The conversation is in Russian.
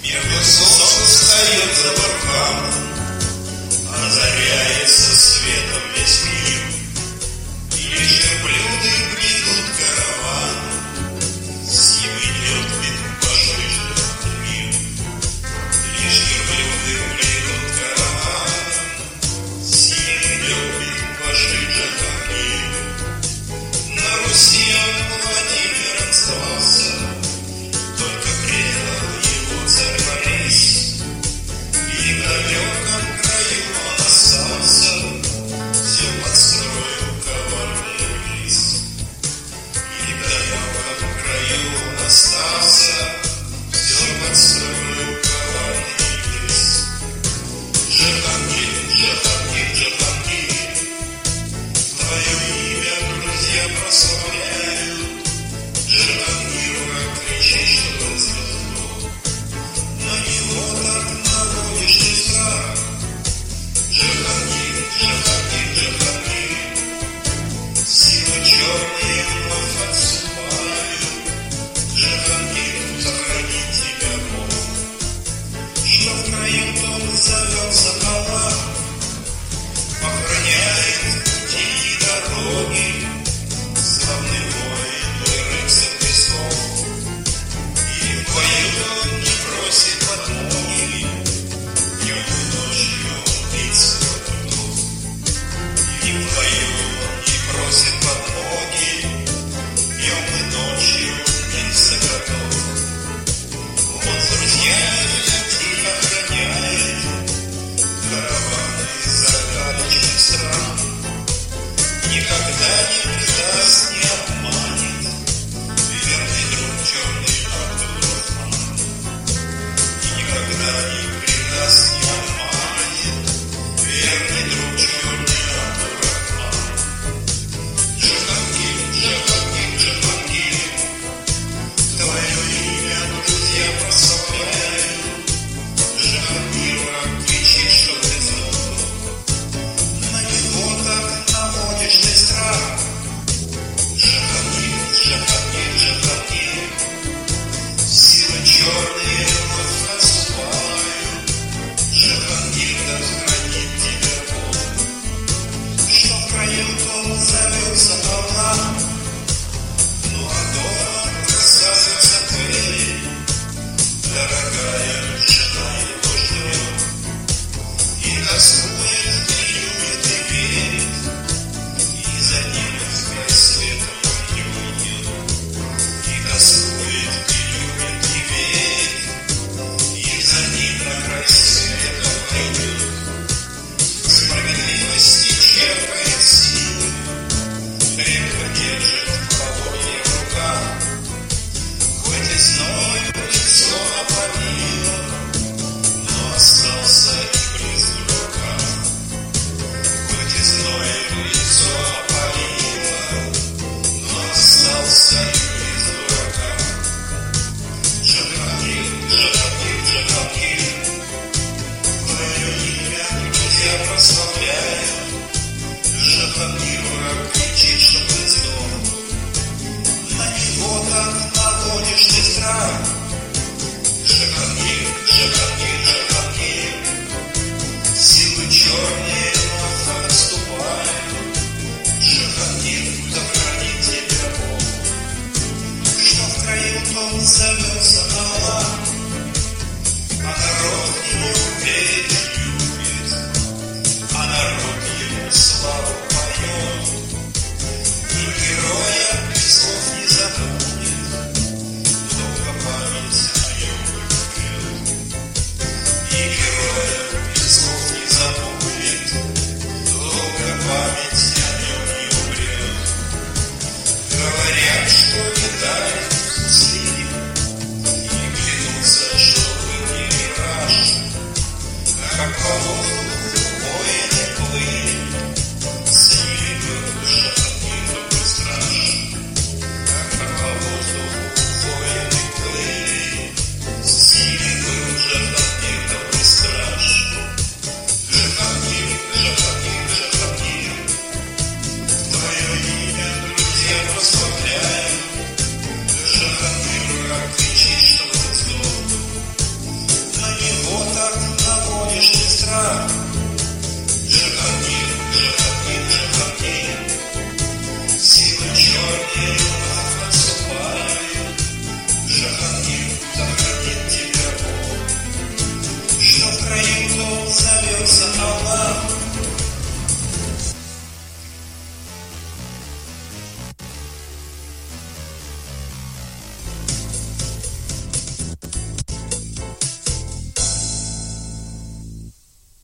Небо солнце встает за барханом, озаряется светом весь мир. И лишь верблюды бредут караван, с ним идет вид пожиже мир. Лишь верблюды бредут караван, с ним идет вид пожиже мир. На Руси Владимир остался, только предал его царь Борис. И в далеком краю он остался, все подстроил коварный лис. И в далеком краю он остался, все подстроил коварный лис. Джахангир, Джахангир, Джахангир, твое имя друзья прославляют. Джахангиру кричишь, что звезду, на него так наводишь ты страх. Джахангир, Джахангир, Джахангир, силы черные вновь отступают. Джахангир, сохрани тебя Бог, что в краю том завелся Аллах, охраняет пути и дороги, славный воин рыцарь Песков. И в бою он не просит подмоги, днем и ночью он биться готов. И в бою он не просит подмоги, днем и ночью он биться готов. Он с друзьями тихо охраняет караваны загадочных стран. Никогда не предаст, не обманет верный друг черный Абдул-Рахман. Никогда не предаст, не обманет верный друг черный Абдул-Рахман. Джахангир, Джахангир, Джахангир, твое имя друзья прославляют. Джахангир кричит, что ты звезду, на него так наводишь ты страх. Джахангир, Джахангир, Джахангир, силы черные вновь отступают. Джахангир, да хранит тебя Бог, что в краю том завелся Аллах. Ну а дома красавица Пели, дорогая жена его ждет. И тоскует, и любит, и верит, и за ним в край света не уйдет. И тоскует, и любит, и верит, и за ним на край света пойдет. Справедливости черпает силы, крепко держит в поводье в руках. Хоть и зною лицо опалило, но остался и близ в руках. Хоть и зною лицо опалило, но остался и близ в руках. Джахангир, Джахангир, Джахангир, твое имя друзья прославляют. Джахангир кричит, что ты сдох, на него так наводишь ты страх. Джахангир, Джахангир, Джахангир, силы черные вновь отступают. Джахангир, да хранит тебя Бог, что в краю том завелся Аллах. А народ его верит и любит, а народ ему славу поет. И героя без слов не забудет, долго память о нем любит. И героя без слов не забудет, долго память о нем не умрет. Говорят, что не дает слив, и клянутся, что вы не мираж. Как по воздуху воины плыли, с ними был Джахангир добрый страж. Как по воздуху воины плыли, с ними был Джахангир добрый страж. Джахангир, Джахангир, Джахангир, твое имя друзья прославляют. страх. Джахангир, Джахангир, Джахангир, силы черные вновь отступают. Джахангир, да хранит тебя Бог, что в краю